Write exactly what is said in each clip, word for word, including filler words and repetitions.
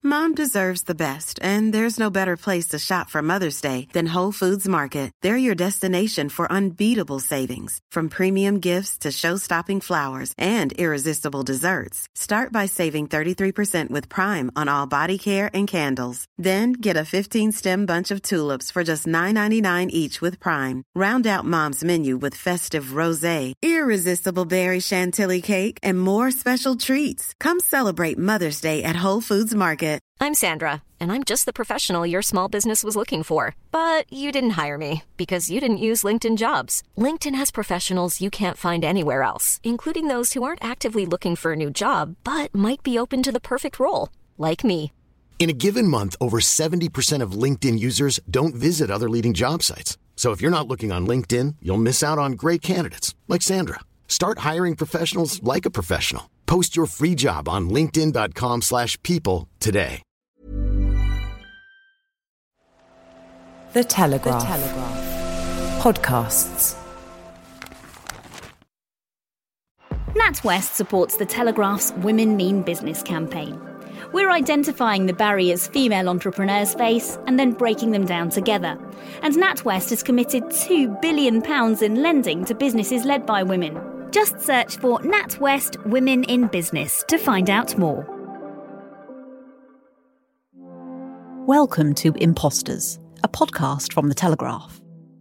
Mom deserves the best, and there's no better place to shop for Mother's Day than Whole Foods Market. They're your destination for unbeatable savings, from premium gifts to show-stopping flowers and irresistible desserts. Start by saving thirty-three percent with Prime on all body care and candles. Then get a fifteen-stem bunch of tulips for just nine ninety-nine each with Prime. Round out Mom's menu with festive rosé, irresistible berry chantilly cake, and more special treats. Come celebrate Mother's Day at Whole Foods Market. I'm Sandra, and I'm just the professional your small business was looking for. But you didn't hire me because you didn't use LinkedIn Jobs. LinkedIn has professionals you can't find anywhere else, including those who aren't actively looking for a new job, but might be open to the perfect role, like me. In a given month, over seventy percent of LinkedIn users don't visit other leading job sites. So if you're not looking on LinkedIn, you'll miss out on great candidates, like Sandra. Start hiring professionals like a professional. Post your free job on linkedin.com slash people today. The Telegraph. The Telegraph. Podcasts. NatWest supports The Telegraph's Women Mean Business campaign. We're identifying the barriers female entrepreneurs face and then breaking them down together. And NatWest has committed two billion pounds in lending to businesses led by women. Just search for NatWest Women in Business to find out more. Welcome to Imposters, a podcast from The Telegraph.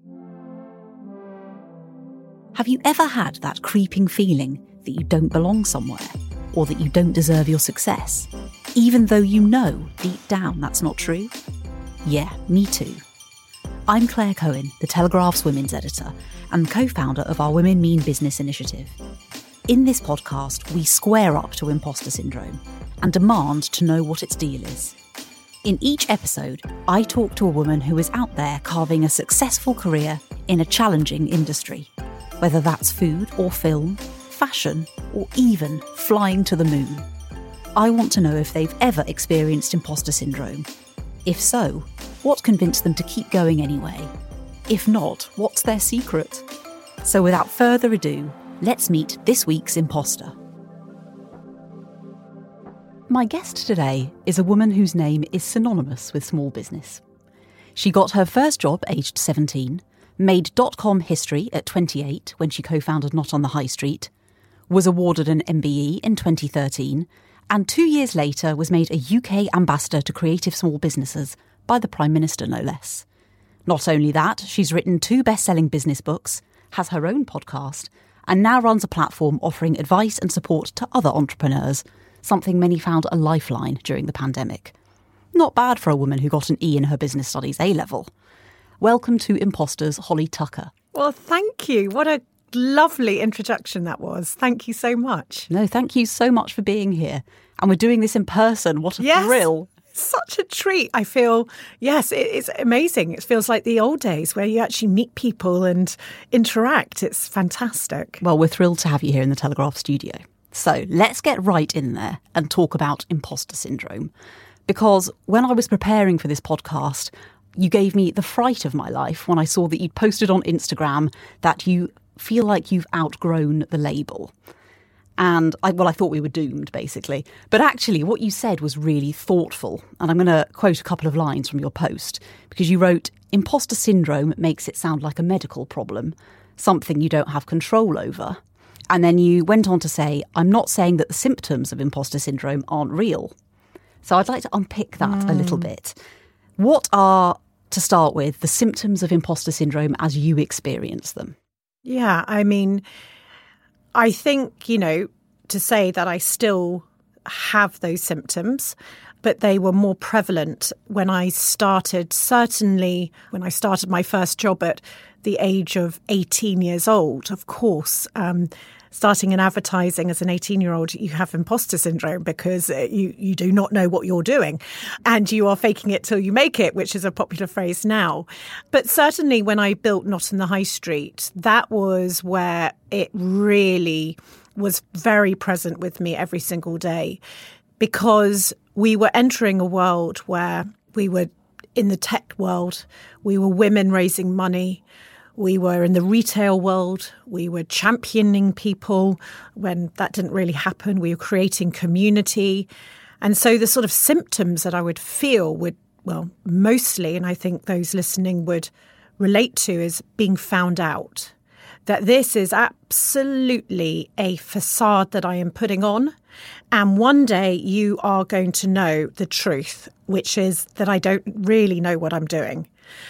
Have you ever had that creeping feeling that you don't belong somewhere, or that you don't deserve your success, even though you know deep down that's not true? Yeah, me too. I'm Claire Cohen, The Telegraph's women's editor and co-founder of our Women Mean Business initiative. In this podcast, we square up to imposter syndrome and demand to know what its deal is. In each episode, I talk to a woman who is out there carving a successful career in a challenging industry, whether that's food or film, fashion, or even flying to the moon. I want to know if they've ever experienced imposter syndrome. If so, what convinced them to keep going anyway? If not, what's their secret? So without further ado, let's meet this week's imposter. My guest today is a woman whose name is synonymous with small business. She got her first job aged seventeen, made dot-com history at twenty-eight when she co-founded Not on the High Street, was awarded an M B E in twenty thirteen, and two years later was made a U K ambassador to creative small businesses by the Prime Minister, no less. Not only that, she's written two best-selling business books, has her own podcast, and now runs a platform offering advice and support to other entrepreneurs, something many found a lifeline during the pandemic. Not bad for a woman who got an E in her business studies A-level. Welcome to Imposters, Holly Tucker. Well, thank you. What a lovely introduction that was. Thank you so much. No, thank you so much for being here. And we're doing this in person. What a yes. thrill. Such a treat. I feel, yes, it, it's amazing. It feels like the old days where you actually meet people and interact. It's fantastic. Well, we're thrilled to have you here in the Telegraph studio. So let's get right in there and talk about imposter syndrome. Because when I was preparing for this podcast, you gave me the fright of my life when I saw that you'd posted on Instagram that you feel like you've outgrown the label. And I, well, I thought we were doomed, basically. But actually, what you said was really thoughtful. And I'm going to quote a couple of lines from your post, because you wrote, "Imposter syndrome makes it sound like a medical problem, something you don't have control over." And then you went on to say, "I'm not saying that the symptoms of imposter syndrome aren't real." So I'd like to unpick that mm. a little bit. What are, to start with, the symptoms of imposter syndrome as you experience them? Yeah, I mean, I think, you know, to say that I still have those symptoms, but they were more prevalent when I started, certainly when I started my first job at the age of eighteen years old. Of course, um, starting in advertising as an eighteen-year-old, you have imposter syndrome because you, you do not know what you're doing and you are faking it till you make it, which is a popular phrase now. But certainly when I built Not on the High Street, that was where it really was very present with me every single day, because we were entering a world where we were in the tech world, we were women raising money, we were in the retail world, we were championing people when that didn't really happen, we were creating community. And so the sort of symptoms that I would feel would, well, mostly, and I think those listening would relate to, is being found out. That this is absolutely a facade that I am putting on. And one day you are going to know the truth, which is that I don't really know what I'm doing.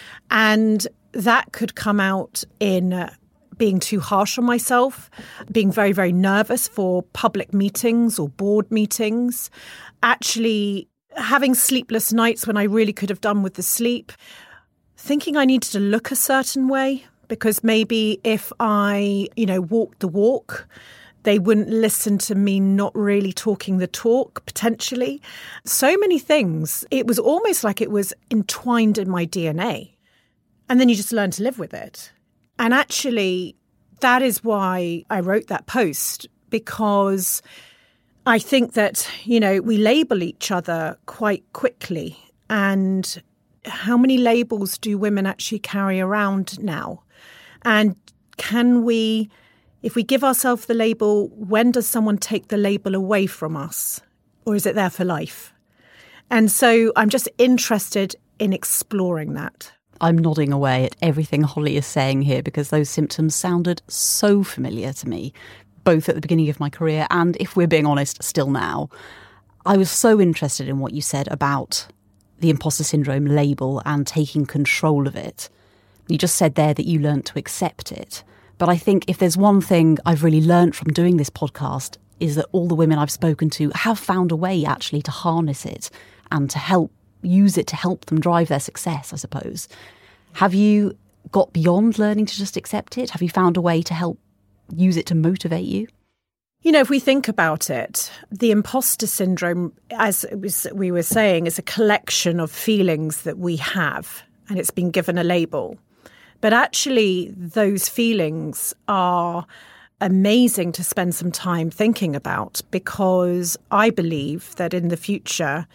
And that could come out in being too harsh on myself, being very, very nervous for public meetings or board meetings, actually having sleepless nights when I really could have done with the sleep, thinking I needed to look a certain way because maybe if I, you know, walked the walk, they wouldn't listen to me not really talking the talk, potentially. So many things. It was almost like it was entwined in my D N A. And then you just learn to live with it. And actually, that is why I wrote that post, because I think that, you know, we label each other quite quickly. And how many labels do women actually carry around now? And can we, if we give ourselves the label, when does someone take the label away from us? Or is it there for life? And so I'm just interested in exploring that. I'm nodding away at everything Holly is saying here because those symptoms sounded so familiar to me, both at the beginning of my career and, if we're being honest, still now. I was so interested in what you said about the imposter syndrome label and taking control of it. You just said there that you learnt to accept it. But I think if there's one thing I've really learnt from doing this podcast is that all the women I've spoken to have found a way actually to harness it and to help use it to help them drive their success, I suppose. Have you got beyond learning to just accept it? Have you found a way to help use it to motivate you? You know, if we think about it, the imposter syndrome, as it was, we were saying, is a collection of feelings that we have, and it's been given a label. But actually, those feelings are amazing to spend some time thinking about, because I believe that in the future,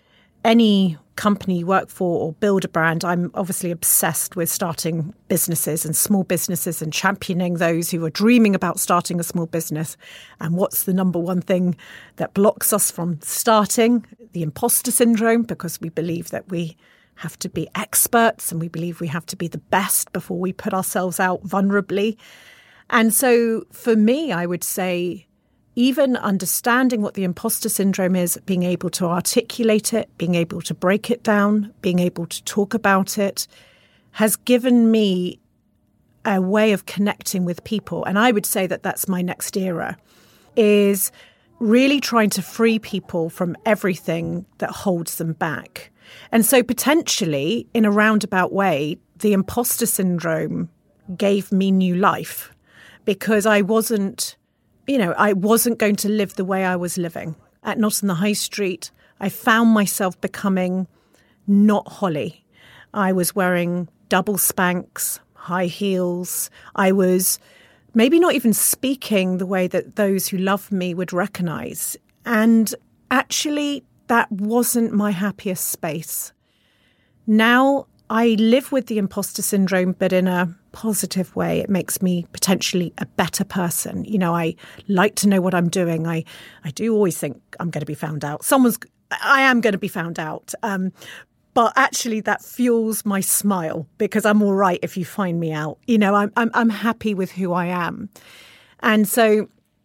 any company you work for or build a brand, I'm obviously obsessed with starting businesses and small businesses and championing those who are dreaming about starting a small business. And what's the number one thing that blocks us from starting? The imposter syndrome, because we believe that we have to be experts and we believe we have to be the best before we put ourselves out vulnerably. And so for me, I would say, even understanding what the imposter syndrome is, being able to articulate it, being able to break it down, being able to talk about it, has given me a way of connecting with people. And I would say that that's my next era, is really trying to free people from everything that holds them back. And so potentially, in a roundabout way, the imposter syndrome gave me new life, because I wasn't You know, I wasn't going to live the way I was living. At Not on the High Street, I found myself becoming not Holly. I was wearing double Spanx, high heels. I was maybe not even speaking the way that those who love me would recognise. And actually, that wasn't my happiest space. Now I live with the imposter syndrome, but in a positive way. It makes me potentially a better person. You know, I like to know what I'm doing. I, I do always think I'm going to be found out. Someone's, I am going to be found out. Um, but actually that fuels my smile, because I'm all right if you find me out. You know, I'm, I'm, I'm happy with who I am. And so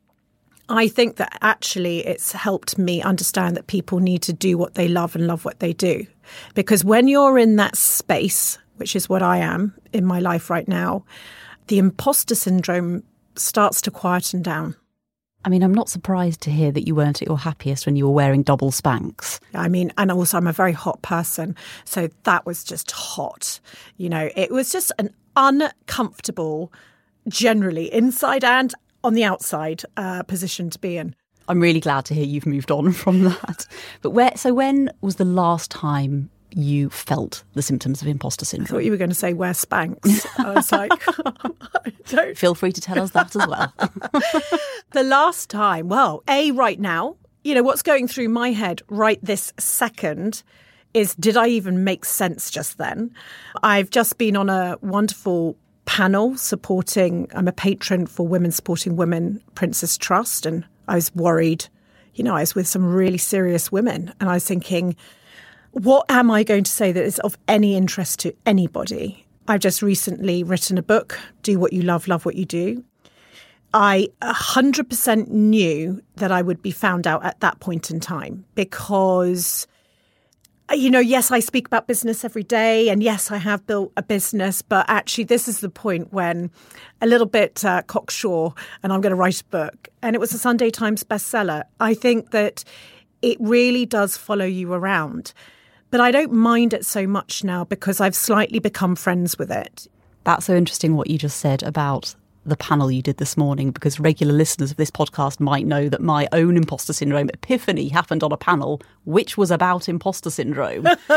I think that actually it's helped me understand that people need to do what they love and love what they do. Because when you're in that space, which is what I am in my life right now, the imposter syndrome starts to quieten down. I mean, I'm not surprised to hear that you weren't at your happiest when you were wearing double Spanx. I mean, and also I'm a very hot person. So that was just hot. You know, it was just an uncomfortable, generally inside and on the outside uh, position to be in. I'm really glad to hear you've moved on from that. But where? So when was the last time you felt the symptoms of imposter syndrome? I thought you were going to say wear Spanx. I was like, I don't. Feel free to tell us that as well. The last time, well, A, right now, you know, what's going through my head right this second is, did I even make sense just then? I've just been on a wonderful panel supporting, I'm a patron for Women Supporting Women Prince's Trust, and I was worried, you know, I was with some really serious women and I was thinking, what am I going to say that is of any interest to anybody? I've just recently written a book, Do What You Love, Love What You Do. I one hundred percent knew that I would be found out at that point in time because, you know, yes, I speak about business every day and yes, I have built a business, but actually this is the point when a little bit uh, cocksure and I'm going to write a book. And it was a Sunday Times bestseller. I think that it really does follow you around. But I don't mind it so much now because I've slightly become friends with it. That's so interesting what you just said about the panel you did this morning, because regular listeners of this podcast might know that my own imposter syndrome epiphany happened on a panel which was about imposter syndrome. And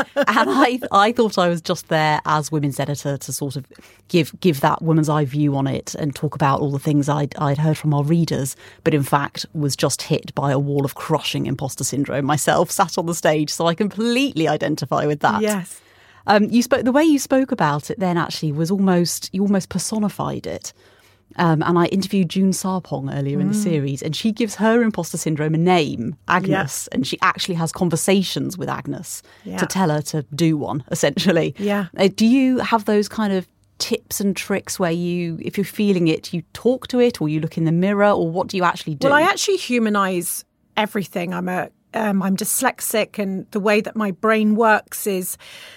I I thought I was just there as women's editor to sort of give give that woman's eye view on it and talk about all the things I'd, I'd heard from our readers, but in fact was just hit by a wall of crushing imposter syndrome myself, sat on the stage. So I completely identify with that. Yes. Um, you spoke the way you spoke about it then actually was almost, you almost personified it. Um, and I interviewed June Sarpong earlier mm. in the series, and she gives her imposter syndrome a name, Agnes, yeah. and she actually has conversations with Agnes yeah. to tell her to do one, essentially. Yeah. Uh, do you have those kind of tips and tricks where you, if you're feeling it, you talk to it or you look in the mirror, or what do you actually do? Well, I actually humanise everything. I'm a, um, I'm dyslexic, and the way that my brain works is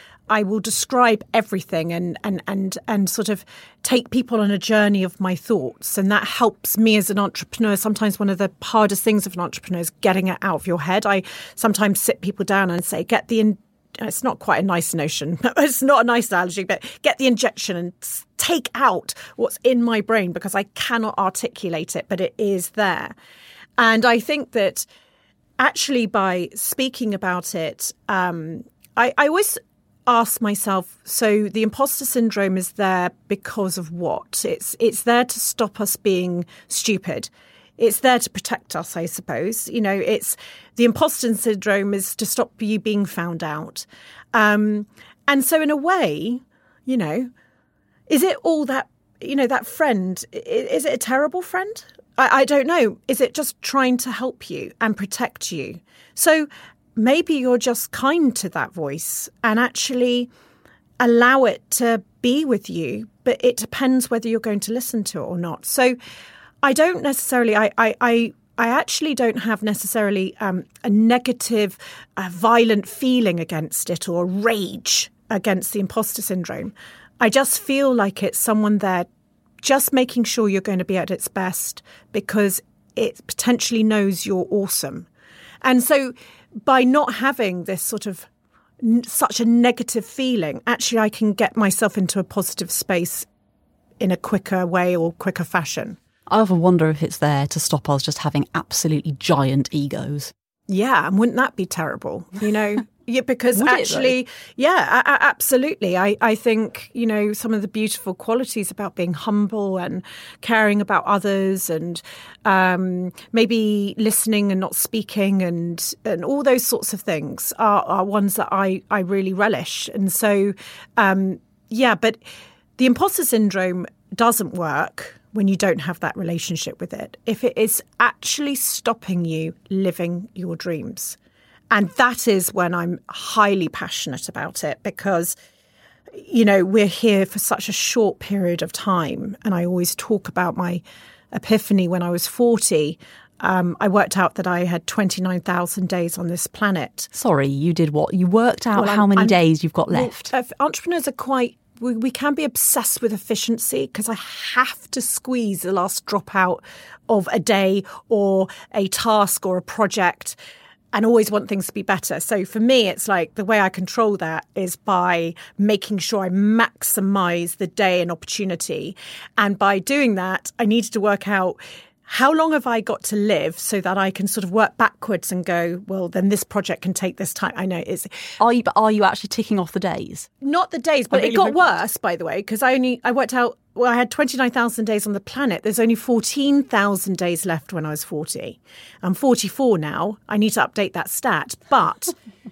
I will describe everything and, and, and, and sort of take people on a journey of my thoughts. And that helps me as an entrepreneur. Sometimes one of the hardest things of an entrepreneur is getting it out of your head. I sometimes sit people down and say, get the, in- it's not quite a nice notion. It's not a nice analogy, but get the injection and take out what's in my brain because I cannot articulate it, but it is there. And I think that actually by speaking about it, um, I, I always ask myself, so the imposter syndrome is there because of what? It's it's there to stop us being stupid. It's there to protect us, I suppose. You know, it's the imposter syndrome is to stop you being found out. Um, and so in a way, you know, is it all that, you know, that friend, is it a terrible friend? I, I don't know. Is it just trying to help you and protect you? So maybe you're just kind to that voice and actually allow it to be with you, but it depends whether you're going to listen to it or not. So I don't necessarily, I I, I, I actually don't have necessarily um, a negative, uh, violent feeling against it or rage against the imposter syndrome. I just feel like it's someone there just making sure you're going to be at its best because it potentially knows you're awesome. And so by not having this sort of n- such a negative feeling, actually I can get myself into a positive space in a quicker way or quicker fashion. I often wonder if it's there to stop us just having absolutely giant egos. Yeah, and wouldn't that be terrible? You know, yeah, because actually, yeah, a- a- absolutely. I, I think, you know, some of the beautiful qualities about being humble and caring about others and um, maybe listening and not speaking and and all those sorts of things are, are ones that I, I really relish. And so, um, yeah, but the imposter syndrome doesn't work when you don't have that relationship with it, if it is actually stopping you living your dreams. And that is when I'm highly passionate about it because, you know, we're here for such a short period of time. And I always talk about my epiphany when I was forty. Um, I worked out that I had twenty-nine thousand days on this planet. Sorry, you did what? You worked out well, how I'm, many I'm, days you've got left? Well, uh, entrepreneurs are quite... We, we can be obsessed with efficiency because I have to squeeze the last drop out of a day or a task or a project and always want things to be better. So for me, it's like the way I control that is by making sure I maximize the day and opportunity. And by doing that, I needed to work out how long have I got to live so that I can sort of work backwards and go, well, then this project can take this time. I know it's... Are you, but are you actually ticking off the days? Not the days, but really it got worse, by the way, because I only, I worked out, well, I had twenty-nine thousand days on the planet. There's only fourteen thousand days left when I was forty. I'm forty-four now. I need to update that stat. But,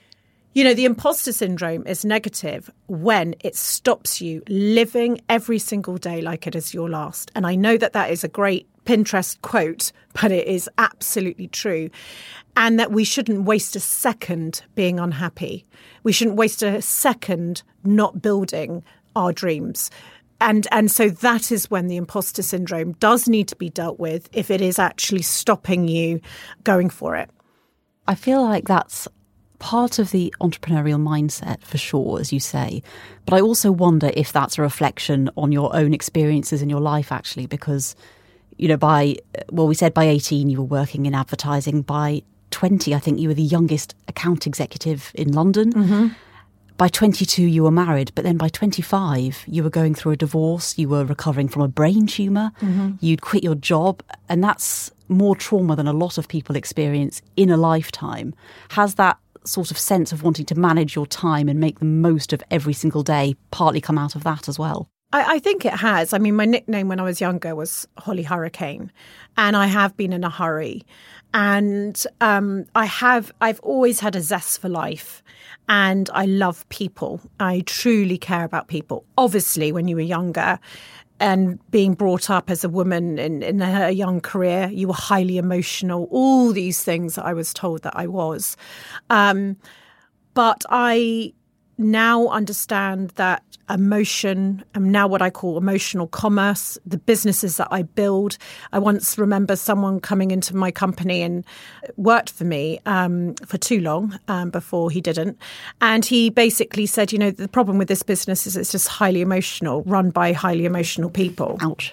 you know, the imposter syndrome is negative when it stops you living every single day like it is your last. And I know that that is a great Pinterest quote, but it is absolutely true. And that we shouldn't waste a second being unhappy. We shouldn't waste a second not building our dreams. And and so that is when the imposter syndrome does need to be dealt with if it is actually stopping you going for it. I feel like that's part of the entrepreneurial mindset, for sure, as you say. But I also wonder if that's a reflection on your own experiences in your life, actually, because, you know, by, well, we said by eighteen you were working in advertising. By twenty, I think you were the youngest account executive in London. Mm-hmm. By twenty-two, you were married. But then by twenty-five, you were going through a divorce. You were recovering from a brain tumour. Mm-hmm. You'd quit your job. And that's more trauma than a lot of people experience in a lifetime. Has that sort of sense of wanting to manage your time and make the most of every single day partly come out of that as well? I, I think it has. I mean, my nickname when I was younger was Holly Hurricane, and I have been in a hurry. And um, I have, I've always had a zest for life, and I love people. I truly care about people. Obviously, when you were younger and being brought up as a woman in, in her young career, you were highly emotional, all these things that I was told that I was. Um, but I now understand that emotion, and now what I call emotional commerce, the businesses that I build. I once remember someone coming into my company and worked for me um, for too long um, before he didn't. And he basically said, you know, the problem with this business is it's just highly emotional, run by highly emotional people. Ouch.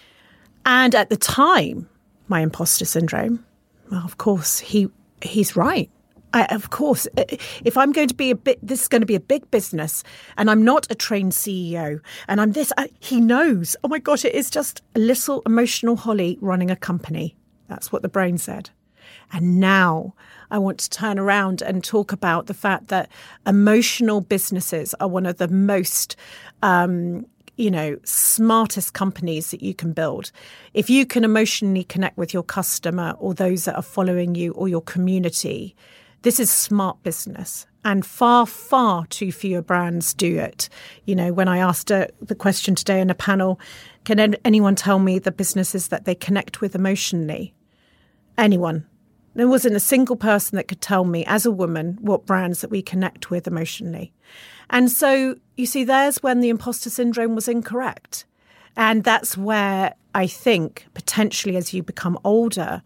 And at the time, my imposter syndrome, well, of course, he he's right. I, of course, if I'm going to be a bit, this is going to be a big business, and I'm not a trained C E O, and I'm this, I, he knows, oh my gosh, it is just a little emotional Holly running a company. That's what the brain said. And now I want to turn around and talk about the fact that emotional businesses are one of the most, um, you know, smartest companies that you can build. If you can emotionally connect with your customer or those that are following you or your community, this is smart business, and far, far too few brands do it. You know, when I asked uh, the question today in a panel, can an- anyone tell me the businesses that they connect with emotionally? Anyone. There wasn't a single person that could tell me as a woman what brands that we connect with emotionally. And so, you see, there's when the imposter syndrome was incorrect. And that's where I think potentially as you become older,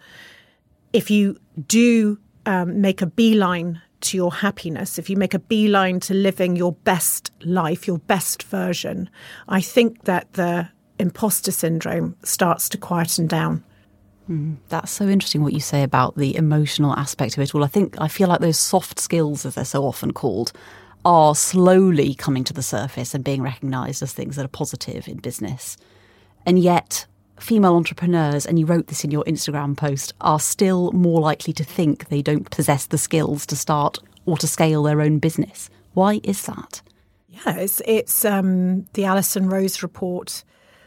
if you do Um, make a beeline to your happiness, if you make a beeline to living your best life, your best version, I think that the imposter syndrome starts to quieten down. Mm, that's so interesting what you say about the emotional aspect of it all. I think, I feel like those soft skills, as they're so often called, are slowly coming to the surface and being recognised as things that are positive in business. And yet female entrepreneurs, and you wrote this in your Instagram post, are still more likely to think they don't possess the skills to start or to scale their own business. Why is that? Yeah, it's, it's um, the Alison Rose report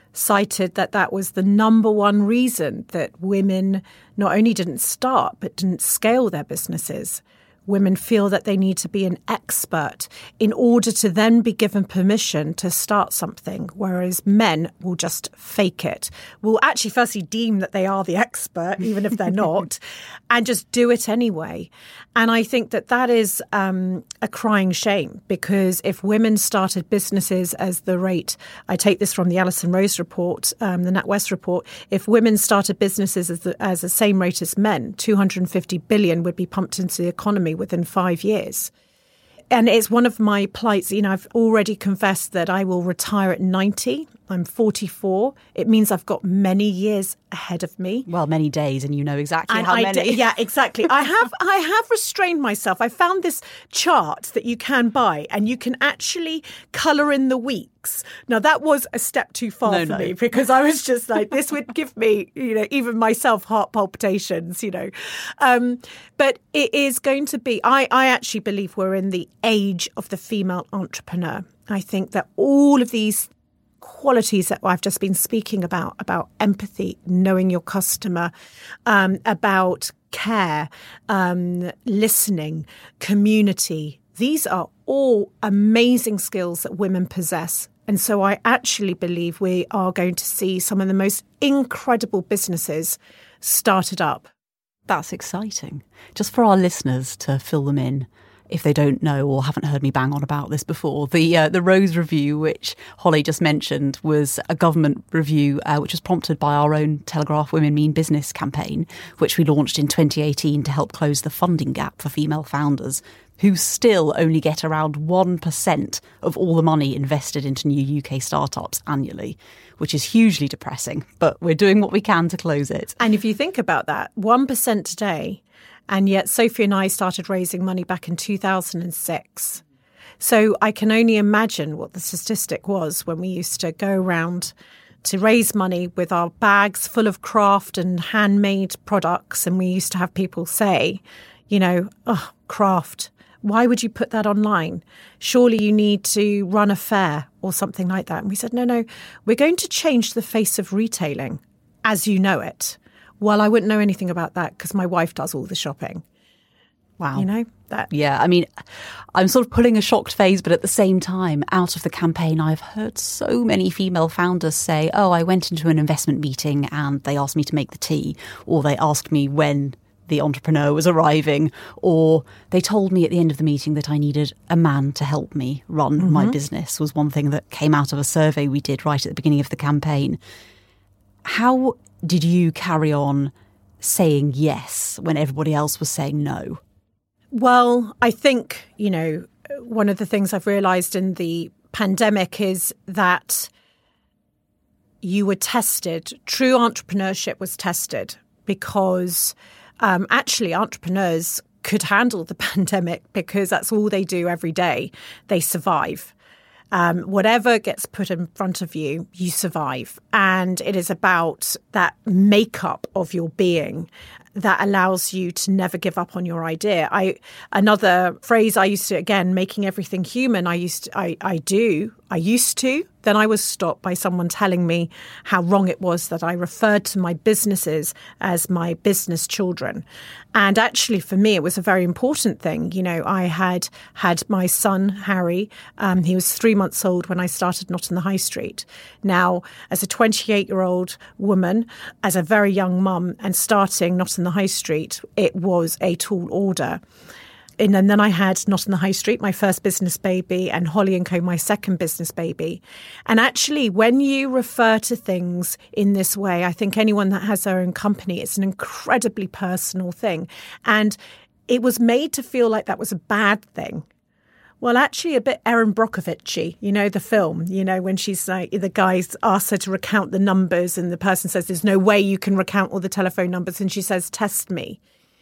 cited that that was the number one reason that women not only didn't start but didn't scale their businesses. Women feel that they need to be an expert in order to then be given permission to start something, whereas men will just fake it, will actually firstly deem that they are the expert, even if they're not, and just do it anyway. And I think that that is um, a crying shame, because if women started businesses as the rate, I take this from the Alison Rose report, um, the NatWest report, if women started businesses as the, as the same rate as men, two hundred fifty billion would be pumped into the economy within five years. And it's one of my plights. You know, I've already confessed that I will retire at ninety. I'm forty-four. It means I've got many years ahead of me. Well, many days, and you know exactly and how I many. D- yeah, exactly. I have I have restrained myself. I found this chart that you can buy, and you can actually colour in the weeks. Now, that was a step too far no, for no. me, because I was just like, this would give me, you know, even myself heart palpitations, you know. Um, but it is going to be, I, I actually believe we're in the age of the female entrepreneur. I think that all of these qualities that I've just been speaking about, about empathy, knowing your customer, um, about care, um, listening, community, these are all amazing skills that women possess And so I actually believe we are going to see some of the most incredible businesses started up. That's exciting. Just for our listeners to fill them in, if they don't know or haven't heard me bang on about this before, the uh, the Rose Review, which Holly just mentioned, was a government review uh, which was prompted by our own Telegraph Women Mean Business campaign, which we launched in twenty eighteen to help close the funding gap for female founders, who still only get around one percent of all the money invested into new U K startups annually, which is hugely depressing. But we're doing what we can to close it. And if you think about that, one percent today, and yet Sophie and I started raising money back in two thousand six. So I can only imagine what the statistic was when we used to go around to raise money with our bags full of craft and handmade products. And we used to have people say, you know, oh, craft. Why would you put that online? Surely you need to run a fair or something like that. And we said, no, no, we're going to change the face of retailing as you know it. Well, I wouldn't know anything about that because my wife does all the shopping. Wow. You know, that. Yeah, I mean, I'm sort of pulling a shocked face, but at the same time, out of the campaign, I've heard so many female founders say, oh, I went into an investment meeting and they asked me to make the tea, or they asked me when the entrepreneur was arriving, or they told me at the end of the meeting that I needed a man to help me run mm-hmm. my business, was one thing that came out of a survey we did right at the beginning of the campaign. How did you carry on saying yes when everybody else was saying no? Well, I think, you know, one of the things I've realised in the pandemic is that you were tested. True entrepreneurship was tested because um, actually entrepreneurs could handle the pandemic because that's all they do every day. They survive. Um, whatever gets put in front of you, you survive. And it is about that makeup of your being that allows you to never give up on your idea. I another phrase I used to, again, making everything human, I used to, I, I do, I used to. Then I was stopped by someone telling me how wrong it was that I referred to my businesses as my business children. And actually, for me, it was a very important thing. You know, I had had my son, Harry. Um, he was three months old when I started Not on the High Street. Now, as a twenty-eight-year-old woman, as a very young mum, and starting Not on the High Street, it was a tall order. And then I had Not on the High Street, my first business baby, and Holly and Co, my second business baby. And actually, when you refer to things in this way, I think anyone that has their own company, it's an incredibly personal thing. And it was made to feel like that was a bad thing. Well, actually, a bit Erin Brockovich-y, you know, the film, you know, when she's like, the guys ask her to recount the numbers and the person says, there's no way you can recount all the telephone numbers. And she says, test me.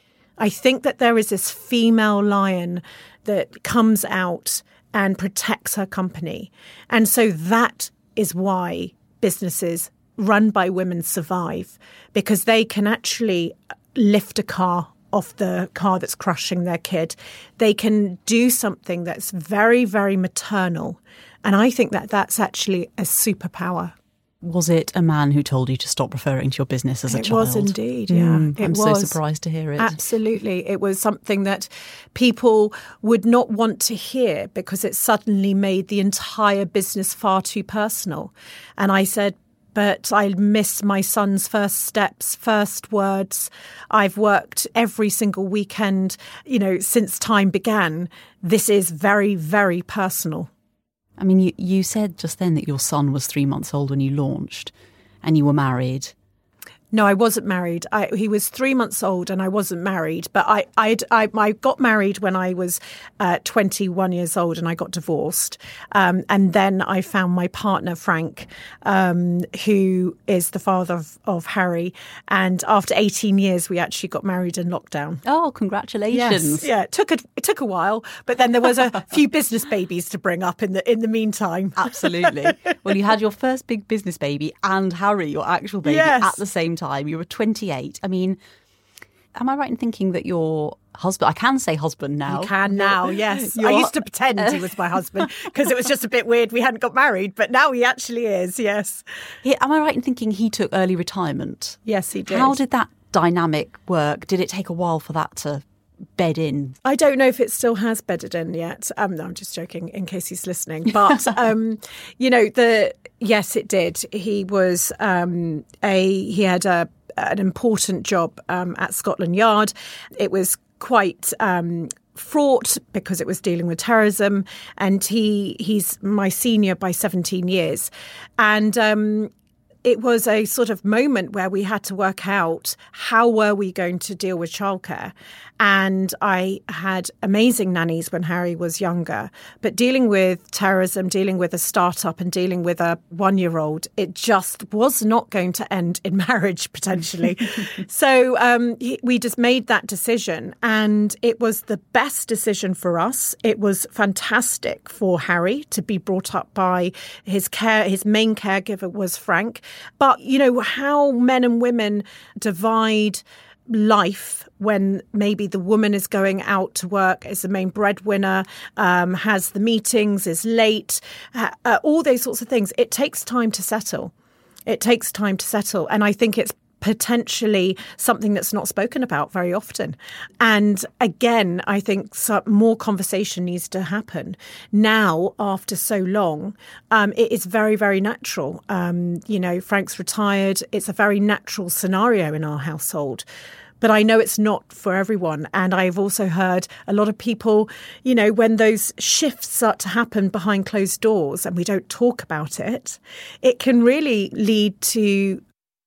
I think that there is this female lion that comes out and protects her company. And so that is why businesses run by women survive, because they can actually lift a car off the car that's crushing their kid. They can do something that's very, very maternal. And I think that that's actually a superpower. Was it a man who told you to stop referring to your business as a it child? It was indeed, yeah. Mm, it I'm was. so surprised to hear it. Absolutely. It was something that people would not want to hear because it suddenly made the entire business far too personal. And I said, but I miss my son's first steps, first words. I've worked every single weekend, you know, since time began. This is very, very personal. I mean, you, you said just then that your son was three months old when you launched and you were married. No, I wasn't married. I, he was three months old and I wasn't married. But I I'd, I, I got married when I was uh, twenty-one years old and I got divorced. Um, and then I found my partner, Frank, um, who is the father of, of Harry. And after eighteen years, we actually got married in lockdown. Oh, congratulations. Yes. Yeah, it took, a, it took a while. But then there was a few business babies to bring up in the in the meantime. Absolutely. Well, you had your first big business baby and Harry, your actual baby, yes. at the same time. time. You were twenty-eight. I mean, am I right in thinking that your husband, I can say husband now. You can now, yes. Your, I used to pretend he was my husband because it was just a bit weird. We hadn't got married, but now he actually is, yes. He, am I right in thinking he took early retirement? Yes, he did. How did that dynamic work? Did it take a while for that to bed in? I don't know if it still has bedded in yet. Um, no, I'm just joking in case he's listening. But, um, you know, the yes, it did. He was um, a he had a an important job um, at Scotland Yard. It was quite um, fraught because it was dealing with terrorism, and he he's my senior by seventeen years, and um, it was a sort of moment where we had to work out how were we going to deal with childcare. And I had amazing nannies when Harry was younger, but dealing with terrorism, dealing with a startup and dealing with a one-year-old, it just was not going to end in marriage, potentially. so um, we just made that decision, and it was the best decision for us. It was fantastic for Harry to be brought up by his care. His main caregiver was Frank. But, you know, how men and women divide life when maybe the woman is going out to work as the main breadwinner, um, has the meetings, is late, uh, uh, all those sorts of things. It takes time to settle. It takes time to settle. And I think it's potentially something that's not spoken about very often. And again, I think some more conversation needs to happen. Now, after so long, um, it is very, very natural. Um, you know, Frank's retired. It's a very natural scenario in our household. But I know it's not for everyone. And I've also heard a lot of people, you know, when those shifts start to happen behind closed doors and we don't talk about it, it can really lead to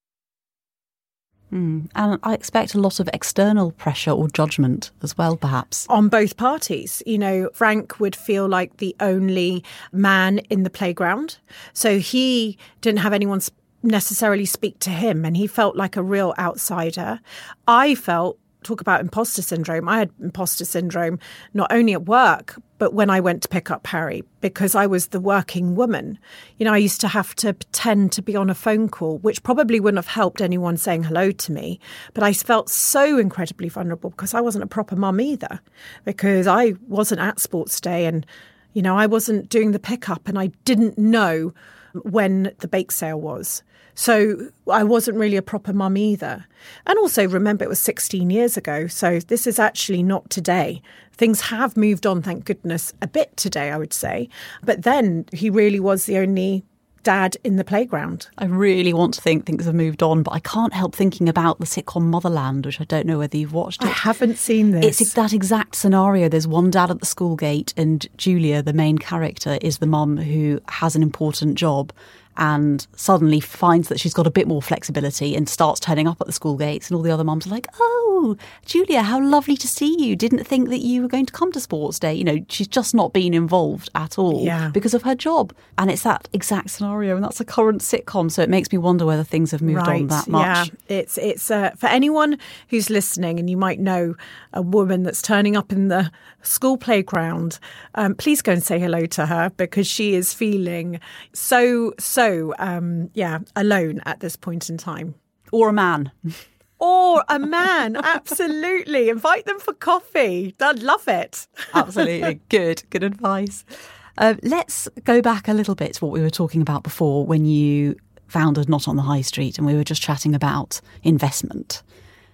Mm. And I expect a lot of external pressure or judgment as well, perhaps. On both parties. You know, Frank would feel like the only man in the playground. So he didn't have anyone necessarily speak to him, and he felt like a real outsider. I felt, talk about imposter syndrome, I had imposter syndrome not only at work, but when I went to pick up Harry, because I was the working woman. You know, I used to have to pretend to be on a phone call, which probably wouldn't have helped anyone saying hello to me. But I felt so incredibly vulnerable because I wasn't a proper mum either, because I wasn't at sports day and, you know, I wasn't doing the pickup and I didn't know when the bake sale was. So I wasn't really a proper mum either. And also remember, it was sixteen years ago. So this is actually not today. Things have moved on, thank goodness, a bit today, I would say. But then he really was the only dad in the playground. I really want to think things have moved on, but I can't help thinking about the sitcom Motherland, which I don't know whether you've watched it. I haven't seen this. It's that exact scenario. There's one dad at the school gate and Julia, the main character, is the mum who has an important job and suddenly finds that she's got a bit more flexibility and starts turning up at the school gates, and all the other mums are like, oh, Julia, how lovely to see you. Didn't think that you were going to come to sports day. You know, she's just not been involved at all yeah. because of her job. And it's that exact scenario, and that's a current sitcom. So it makes me wonder whether things have moved right. on that much. Yeah, it's, it's uh, for anyone who's listening, and you might know a woman that's turning up in the school playground, um, please go and say hello to her, because she is feeling so, so, um, yeah, alone at this point in time. Or a man. Or a man, absolutely. Invite them for coffee. They'd love it. Absolutely. Good, good advice. Uh, let's go back a little bit to what we were talking about before when you founded Not on the High Street, and we were just chatting about investment.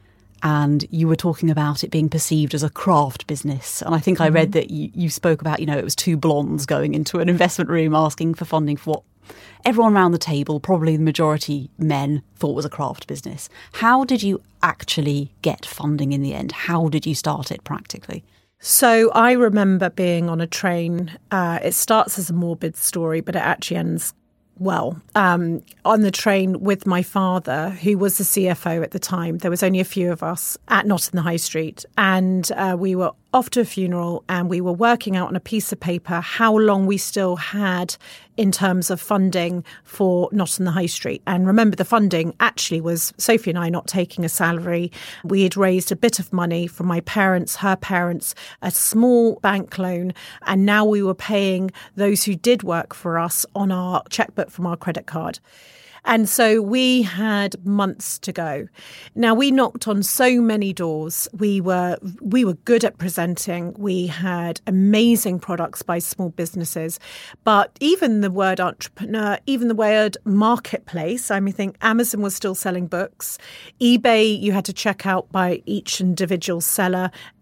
And you were talking about it being perceived as a craft business. And I think mm-hmm. I read that you, you spoke about, you know, it was two blondes going into an investment room asking for funding for what everyone around the table, probably the majority men, thought was a craft business. How did you actually get funding in the end? How did you start it practically? So I remember being on a train. Uh, it starts as a morbid story, but it actually ends well. Um, on the train with my father, who was the C F O at the time. There was only a few of us at Not on the High Street. And uh, we were off to a funeral, and we were working out on a piece of paper how long we still had in terms of funding for Not on the High Street. And remember, the funding actually was Sophie and I not taking a salary. We had raised a bit of money from my parents, her parents, a small bank loan, and now we were paying those who did work for us on our checkbook from our credit card. And so we had months to go. Now, we knocked on so many doors. We were we were good at presenting. We had amazing products by small businesses. But even the word entrepreneur, even the word marketplace, I mean, I think Amazon was still selling books. eBay, you had to check out by each individual seller.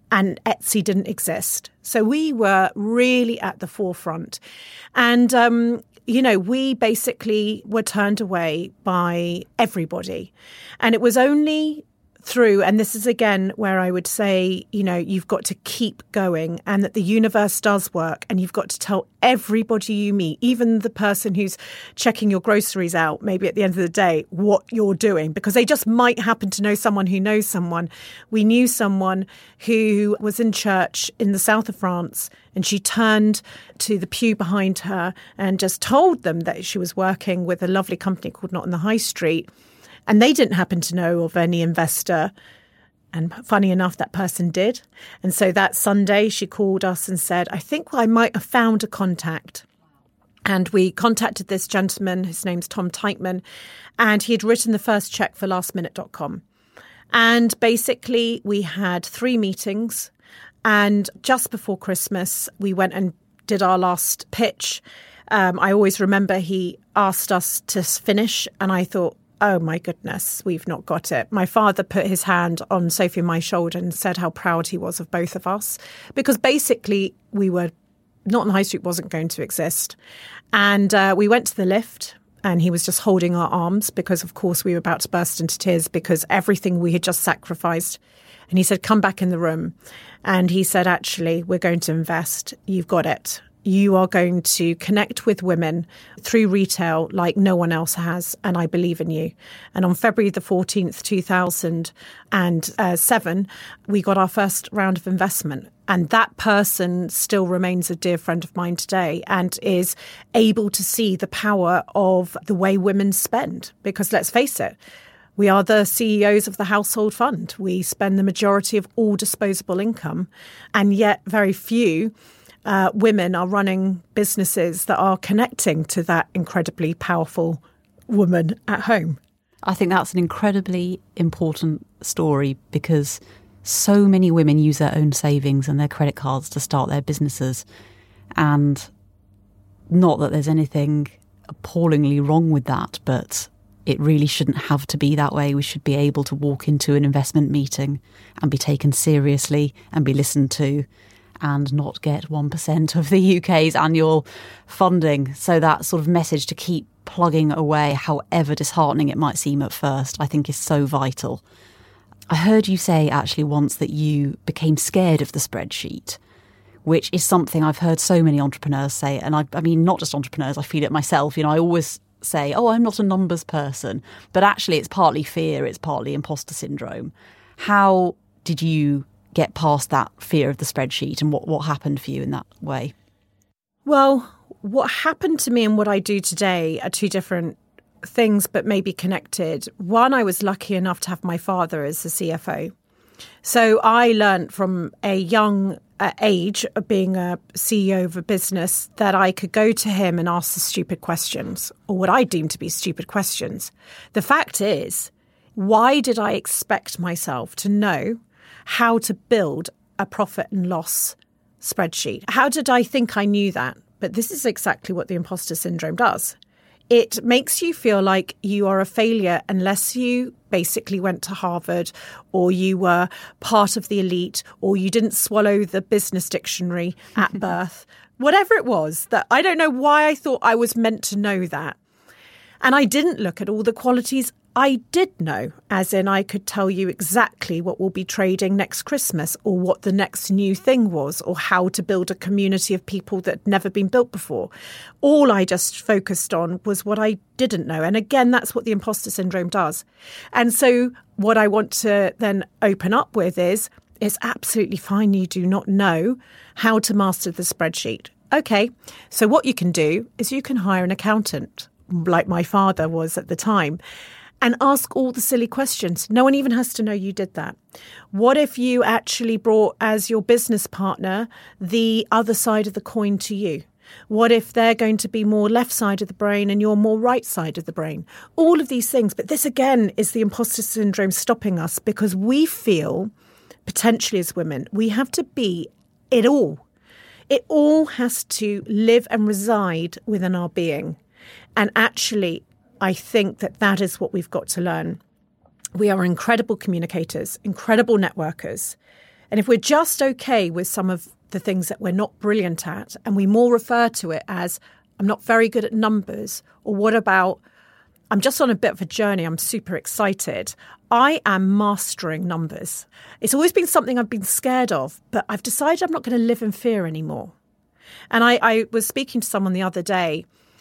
and Etsy didn't exist. So we were really at the forefront. And, um, you know, we basically were turned away by everybody. And it was only through, and this is again where I would say, you know, you've got to keep going and that the universe does work, and you've got to tell everybody you meet, even the person who's checking your groceries out, maybe at the end of the day, what you're doing, because they just might happen to know someone who knows someone. We knew someone who was in church in the south of France, and she turned to the pew behind her and just told them that she was working with a lovely company called Not in the High Street. And they didn't happen to know of any investor. And funny enough, that person did. And so that Sunday, she called us and said, I think I might have found a contact. And we contacted this gentleman. His name's Tom Teichman. And he had written the first check for last minute dot com. And basically, we had three meetings. And just before Christmas, we went and did our last pitch. Um, I always remember he asked us to finish. And I thought, oh my goodness, we've not got it. My father put his hand on Sophie and my shoulder and said how proud he was of both of us, because basically we were, Not in the High Street wasn't going to exist. And uh, we went to the lift and he was just holding our arms because, of course, we were about to burst into tears because everything we had just sacrificed. And he said, come back in the room. And he said, actually, we're going to invest. You've got it. You are going to connect with women through retail like no one else has, and I believe in you. And on February the fourteenth, two thousand seven, we got our first round of investment. And that person still remains a dear friend of mine today and is able to see the power of the way women spend. Because let's face it, we are the C E Os of the household fund. We spend the majority of all disposable income, and yet very few Uh, women are running businesses that are connecting to that incredibly powerful woman at home. I think that's an incredibly important story because so many women use their own savings and their credit cards to start their businesses. And not that there's anything appallingly wrong with that, but it really shouldn't have to be that way. We should be able to walk into an investment meeting and be taken seriously and be listened to, and not get one percent of the U K's annual funding. So that sort of message to keep plugging away, however disheartening it might seem at first, I think is so vital. I heard you say actually once that you became scared of the spreadsheet, which is something I've heard so many entrepreneurs say. And I, I mean, not just entrepreneurs, I feel it myself. You know, I always say, oh, I'm not a numbers person. But actually it's partly fear, it's partly imposter syndrome. How did you get past that fear of the spreadsheet, and what, what happened for you in that way? Well, what happened to me and what I do today are two different things, but maybe connected. One, I was lucky enough to have my father as the C F O. So I learned from a young uh, age of being a C E O of a business that I could go to him and ask the stupid questions, or what I deemed to be stupid questions. The fact is, why did I expect myself to know how to build a profit and loss spreadsheet? How did I think I knew that? But this is exactly what the imposter syndrome does. It makes you feel like you are a failure unless you basically went to Harvard, or you were part of the elite, or you didn't swallow the business dictionary at birth. Whatever it was, that I don't know why I thought I was meant to know that. And I didn't look at all the qualities I did know, as in I could tell you exactly what will be trading next Christmas, or what the next new thing was, or how to build a community of people that had never been built before. All I just focused on was what I didn't know. And again, that's what the imposter syndrome does. And so what I want to then open up with is, it's absolutely fine you do not know how to master the spreadsheet. Okay, so what you can do is you can hire an accountant, like my father was at the time, and ask all the silly questions. No one even has to know you did that. What if you actually brought as your business partner the other side of the coin to you? What if they're going to be more left side of the brain and you're more right side of the brain? All of these things. But this, again, is the imposter syndrome stopping us, because we feel, potentially as women, we have to be it all. It all has to live and reside within our being. And actually, I think that that is what we've got to learn. We are incredible communicators, incredible networkers, And if we're just okay with some of the things that we're not brilliant at, and we more refer to it as, I'm not very good at numbers, or what about, I'm just on a bit of a journey, I'm super excited. I am mastering numbers. It's always been something I've been scared of, but I've decided I'm not going to live in fear anymore. And I, I was speaking to someone the other day.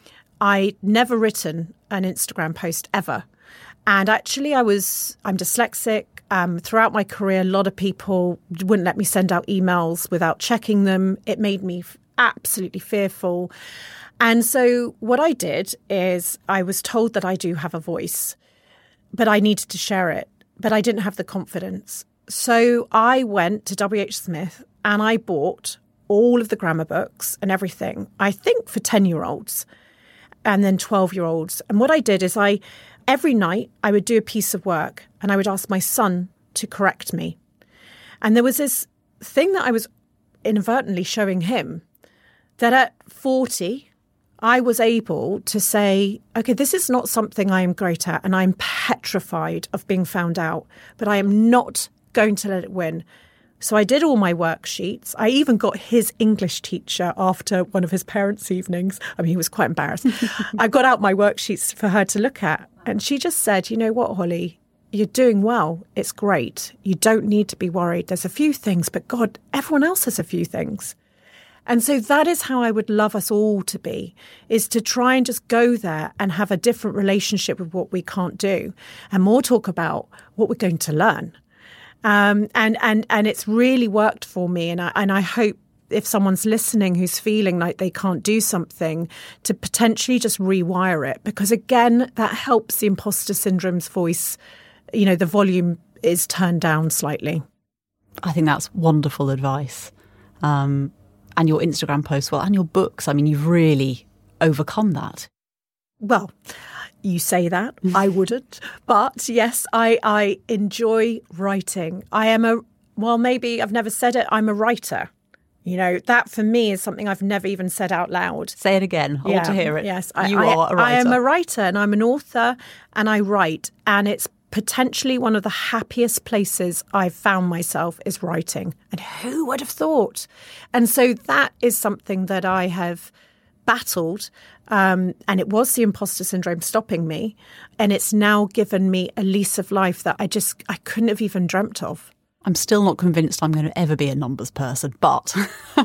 I'd never written an Instagram post ever. And actually I was, I'm dyslexic. Um, throughout my career, a lot of people wouldn't let me send out emails without checking them. It made me absolutely fearful. And so what I did is I was told that I do have a voice, but I needed to share it, but I didn't have the confidence. So I went to W H Smith and I bought all of the grammar books and everything, I think for ten-year-olds and then twelve-year-olds. And what I did is I, every night I would do a piece of work and I would ask my son to correct me. And there was this thing that I was inadvertently showing him, that at forty, I was able to say, okay, this is not something I am great at and I'm petrified of being found out, but I am not going to let it win. So I did all my worksheets. I even got his English teacher after one of his parents' evenings. I mean, he was quite embarrassed. I got out my worksheets for her to look at. And she just said, you know what, Holly, you're doing well. It's great. You don't need to be worried. There's a few things, but God, everyone else has a few things. And so that is how I would love us all to be, is to try and just go there and have a different relationship with what we can't do and more talk about what we're going to learn. Um, and, and, and it's really worked for me. And I, and I hope if someone's listening who's feeling like they can't do something, to potentially just rewire it. Because again, that helps the imposter syndrome's voice. You know, the volume is turned down slightly. I think that's wonderful advice. Um, and your Instagram posts, well, and your books. I mean, you've really overcome that. Well, you say that. I wouldn't. But yes, I, I enjoy writing. I am a, well, maybe I've never said it, I'm a writer. You know, that for me is something I've never even said out loud. Say it again. I yeah, want to hear it. Yes, you I, are a writer. I am a writer and I'm an author and I write. And it's potentially one of the happiest places I've found myself is writing. And who would have thought? And so that is something that I have battled. Um, and it was the imposter syndrome stopping me. And it's now given me a lease of life that I just, I couldn't have even dreamt of. I'm still not convinced I'm going to ever be a numbers person, but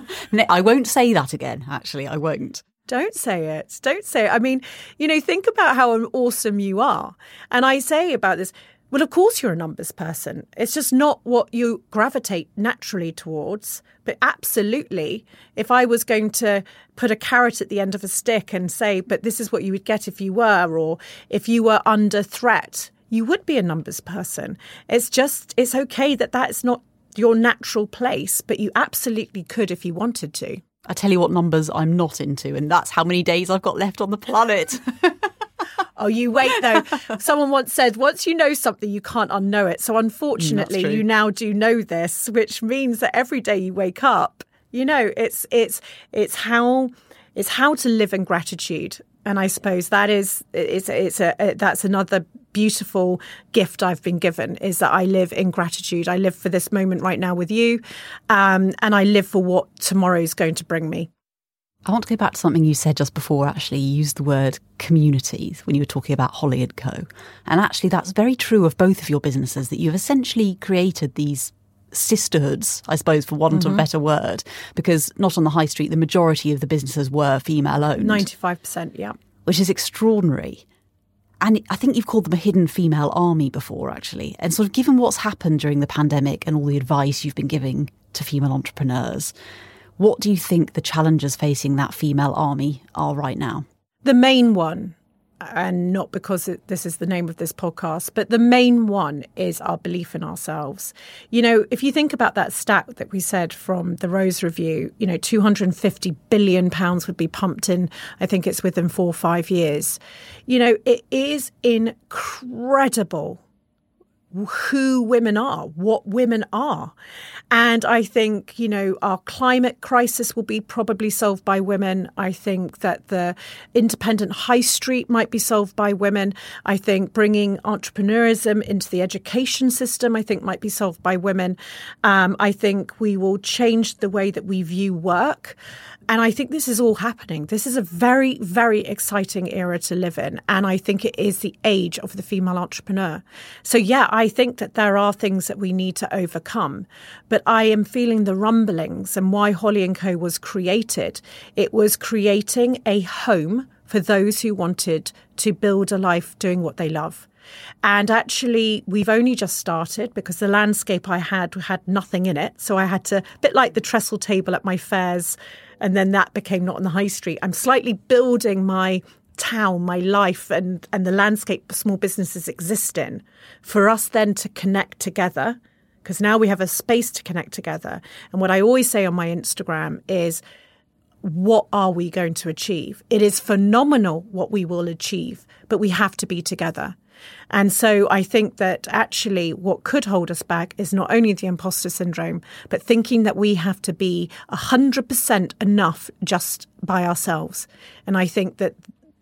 I won't say that again, actually. I won't. Don't say it. Don't say it. I mean, you know, think about how awesome you are. And I say about this, well, of course you're a numbers person. It's just not what you gravitate naturally towards. But absolutely, if I was going to put a carrot at the end of a stick and say, but this is what you would get if you were, or if you were under threat, you would be a numbers person. It's just, it's okay that that's not your natural place, but you absolutely could if you wanted to. I tell you what numbers I'm not into, and that's how many days I've got left on the planet. Oh, you wait, though. Someone once said, once you know something, you can't unknow it. So unfortunately, you now do know this, which means that every day you wake up, you know, it's it's it's how it's how to live in gratitude. And I suppose that is it's it's a that's another beautiful gift I've been given, is that I live in gratitude. I live for this moment right now with you, um, and I live for what tomorrow is going to bring me. I want to go back to something you said just before. Actually, you used the word communities when you were talking about Holly and Co. And actually, that's very true of both of your businesses, that you've essentially created these sisterhoods, I suppose, for want mm-hmm. of a better word, because not on the high street, the majority of the businesses were female-owned. ninety-five percent, yeah. Which is extraordinary. And I think you've called them a hidden female army before, actually. And sort of given what's happened during the pandemic and all the advice you've been giving to female entrepreneurs, what do you think the challenges facing that female army are right now? The main one, and not because it, this is the name of this podcast, but the main one is our belief in ourselves. You know, if you think about that stat that we said from the Rose Review, you know, two hundred fifty billion pounds would be pumped in, I think it's within four or five years. You know, it is incredible who women are, what women are. And I think, you know, our climate crisis will be probably solved by women. I think that the independent high street might be solved by women. I think bringing entrepreneurism into the education system, I think, might be solved by women. Um, I think we will change the way that we view work. And I think this is all happening. This is a very, very exciting era to live in. And I think it is the age of the female entrepreneur. So, yeah, I think that there are things that we need to overcome. But I am feeling the rumblings and why Holly and Co was created. It was creating a home for those who wanted to build a life doing what they love. And actually, we've only just started because the landscape I had had nothing in it. So I had to, a bit like the trestle table at my fairs, and then that became Not on the High Street. I'm slightly building my town, my life, and, and the landscape small businesses exist in for us then to connect together, because now we have a space to connect together. And what I always say on my Instagram is, what are we going to achieve? It is phenomenal what we will achieve, but we have to be together. And so I think that actually what could hold us back is not only the imposter syndrome, but thinking that we have to be one hundred percent enough just by ourselves. And I think that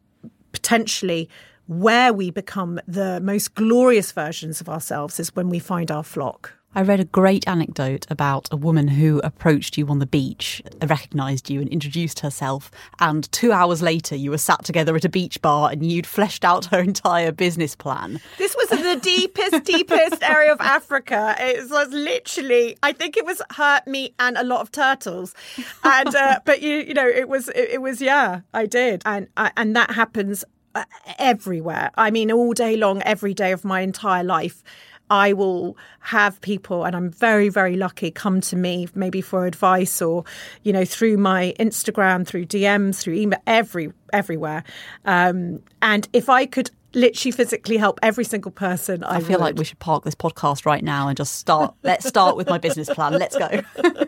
potentially where we become the most glorious versions of ourselves is when we find our flock. I read a great anecdote about a woman who approached you on the beach, recognised you and introduced herself, and two hours later you were sat together at a beach bar and you'd fleshed out her entire business plan. This was in the deepest, deepest area of Africa. It was literally, I think it was her, me and a lot of turtles. And uh, but, you you know, it was, it, it was, yeah, I did. And I, and that happens everywhere. I mean, all day long, every day of my entire life. I will have people, and I'm very, very lucky, come to me maybe for advice or, you know, through my Instagram, through D Ms, through email, every everywhere. Um, and if I could literally physically help every single person, I, I feel would. like we should park this podcast right now and just start. Let's start with my business plan. Let's go.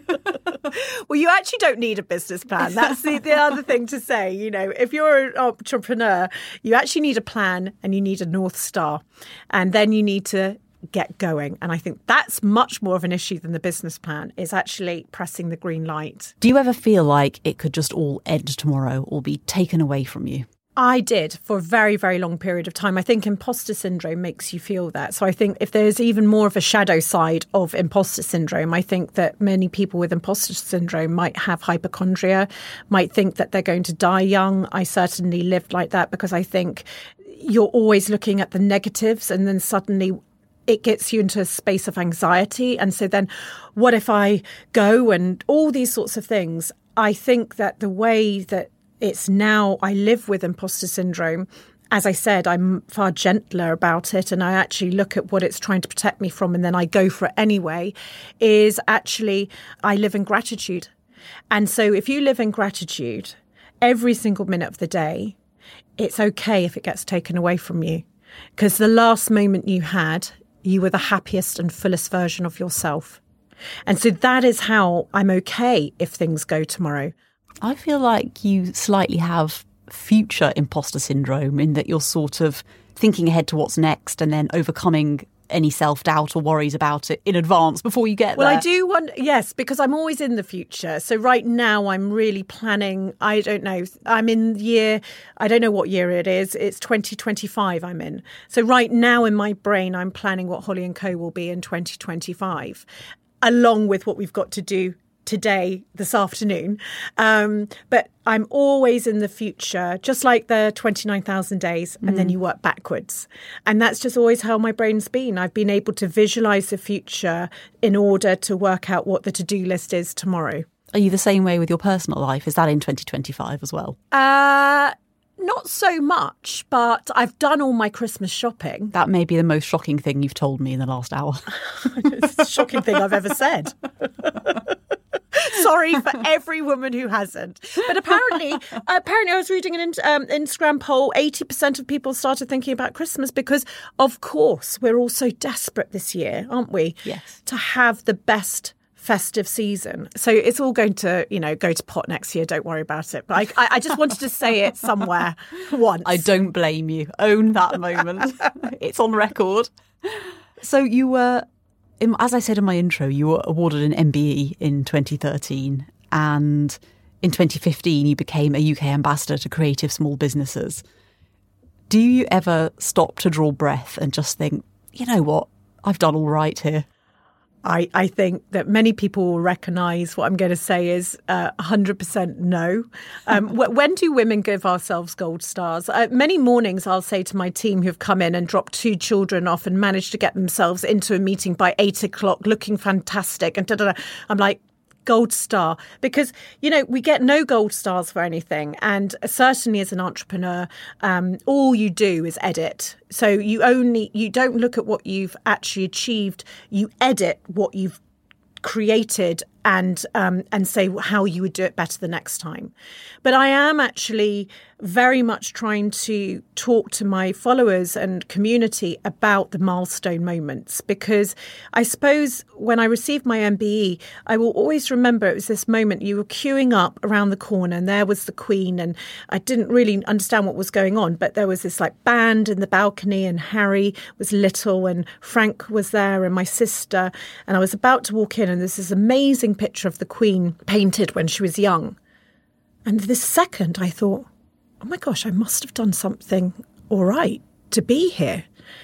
Well, you actually don't need a business plan. That's the, the other thing to say. You know, if you're an entrepreneur, you actually need a plan and you need a North Star. And then you need to get going. And I think that's much more of an issue than the business plan, is actually pressing the green light. Do you ever feel like it could just all end tomorrow or be taken away from you? I did for a very, very long period of time. I think imposter syndrome makes you feel that. So I think if there's even more of a shadow side of imposter syndrome, I think that many people with imposter syndrome might have hypochondria, might think that they're going to die young. I certainly lived like that because I think you're always looking at the negatives and then suddenly it gets you into a space of anxiety. And so then what if I go and all these sorts of things? I think that the way that it's now, I live with imposter syndrome. As I said, I'm far gentler about it and I actually look at what it's trying to protect me from and then I go for it anyway, is actually I live in gratitude. And so if you live in gratitude every single minute of the day, it's okay if it gets taken away from you. Because the last moment you had, you were the happiest and fullest version of yourself. And so that is how I'm okay if things go tomorrow. I feel like you slightly have future imposter syndrome in that you're sort of thinking ahead to what's next and then overcoming any self-doubt or worries about it in advance before you get well, there. Well, I do want, yes, because I'm always in the future. So right now I'm really planning, I don't know, I'm in year, I don't know what year it is. It's twenty twenty-five I'm in. So right now in my brain, I'm planning what Holly and Co will be in twenty twenty-five, along with what we've got to do today, this afternoon. Um, but I'm always in the future, just like the twenty-nine thousand days, and mm. then you work backwards. And that's just always how my brain's been. I've been able to visualize the future in order to work out what the to-do list is tomorrow. Are you the same way with your personal life? Is that in twenty twenty-five as well? Uh, not so much, but I've done all my Christmas shopping. That may be the most shocking thing you've told me in the last hour. It's the shocking thing I've ever said. Sorry for every woman who hasn't. But apparently, apparently I was reading an um, Instagram poll, eighty percent of people started thinking about Christmas because, of course, we're all so desperate this year, aren't we? Yes. To have the best festive season. So it's all going to, you know, go to pot next year. Don't worry about it. But I, I, I just wanted to say it somewhere once. I don't blame you. Own that moment. It's on record. So you were, as I said in my intro, you were awarded an M B E in twenty thirteen, and in twenty fifteen you became a U K ambassador to creative small businesses. Do you ever stop to draw breath and just think, you know what, I've done all right here? I, I think that many people will recognise what I'm going to say is uh, one hundred percent no. Um, when do women give ourselves gold stars? Uh, many mornings I'll say to my team who've come in and dropped two children off and managed to get themselves into a meeting by eight o'clock looking fantastic and da da da. I'm like, gold star, because, you know, we get no gold stars for anything. And certainly as an entrepreneur, um, all you do is edit. So you only, you don't look at what you've actually achieved. You edit what you've created and um, and say how you would do it better the next time. But I am actually very much trying to talk to my followers and community about the milestone moments, because I suppose when I received my M B E, I will always remember it was this moment you were queuing up around the corner and there was the Queen, and I didn't really understand what was going on, but there was this like band in the balcony and Harry was little and Frank was there and my sister, and I was about to walk in and there's this amazing picture of the Queen painted when she was young. And this second I thought, oh my gosh, I must have done something all right to be here.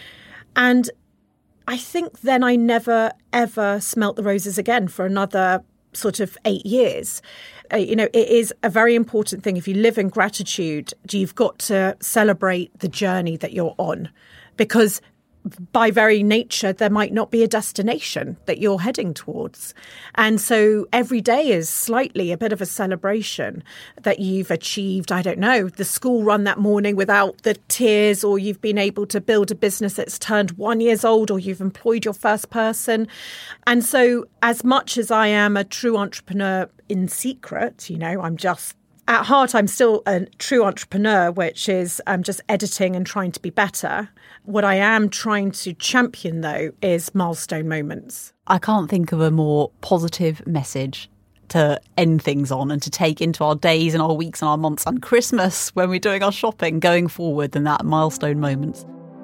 And I think then I never, ever smelt the roses again for another sort of eight years. Uh, you know, it is a very important thing. If you live in gratitude, you've got to celebrate the journey that you're on, because by very nature, there might not be a destination that you're heading towards. And so every day is slightly a bit of a celebration that you've achieved, I don't know, the school run that morning without the tears, or you've been able to build a business that's turned one years old, or you've employed your first person. And so as much as I am a true entrepreneur in secret, you know, I'm just at heart, I'm still a true entrepreneur, which is I'm just editing and trying to be better. What I am trying to champion, though, is milestone moments. I can't think of a more positive message to end things on and to take into our days and our weeks and our months and Christmas when we're doing our shopping going forward than that milestone moments.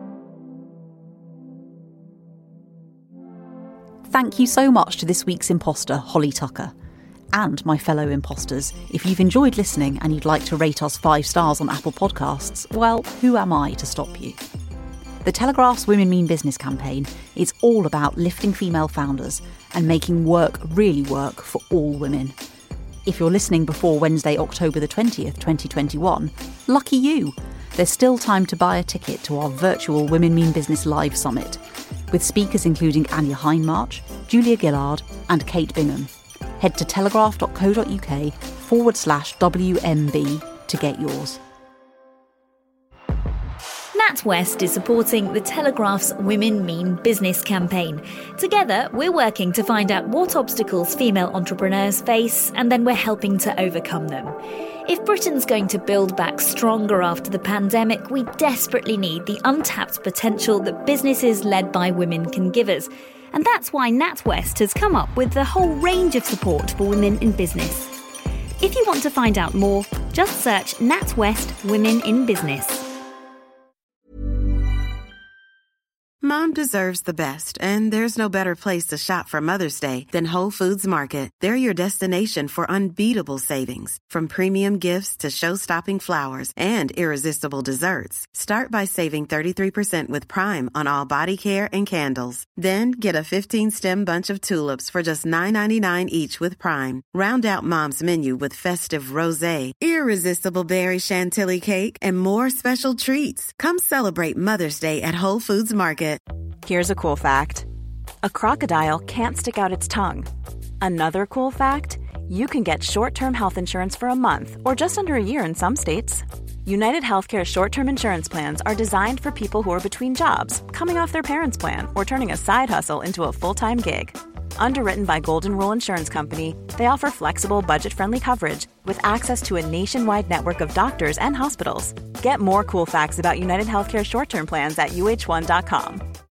Thank you so much to this week's imposter, Holly Tucker. And my fellow imposters, if you've enjoyed listening and you'd like to rate us five stars on Apple Podcasts, well, who am I to stop you? The Telegraph's Women Mean Business campaign is all about lifting female founders and making work really work for all women. If you're listening before Wednesday, October the twentieth, twenty twenty-one, lucky you! There's still time to buy a ticket to our virtual Women Mean Business Live Summit, with speakers including Anya Hindmarch, Julia Gillard and Kate Bingham. Head to telegraph.co.uk forward slash WMB to get yours. NatWest is supporting the Telegraph's Women Mean Business campaign. Together, we're working to find out what obstacles female entrepreneurs face, and then we're helping to overcome them. If Britain's going to build back stronger after the pandemic, we desperately need the untapped potential that businesses led by women can give us. And that's why NatWest has come up with a whole range of support for women in business. If you want to find out more, just search NatWest Women in Business. Mom deserves the best, and there's no better place to shop for Mother's Day than Whole Foods Market. They're your destination for unbeatable savings, from premium gifts to show-stopping flowers and irresistible desserts. Start by saving thirty-three percent with Prime on all body care and candles. Then get a fifteen-stem bunch of tulips for just nine ninety-nine each with Prime. Round out Mom's menu with festive rosé, irresistible berry chantilly cake, and more special treats. Come celebrate Mother's Day at Whole Foods Market. Here's a cool fact. A crocodile can't stick out its tongue. Another cool fact, you can get short-term health insurance for a month or just under a year in some states. United Healthcare short-term insurance plans are designed for people who are between jobs, coming off their parents' plan, or turning a side hustle into a full-time gig. Underwritten by Golden Rule Insurance Company, they offer flexible, budget-friendly coverage with access to a nationwide network of doctors and hospitals. Get more cool facts about United Healthcare short-term plans at U H one dot com.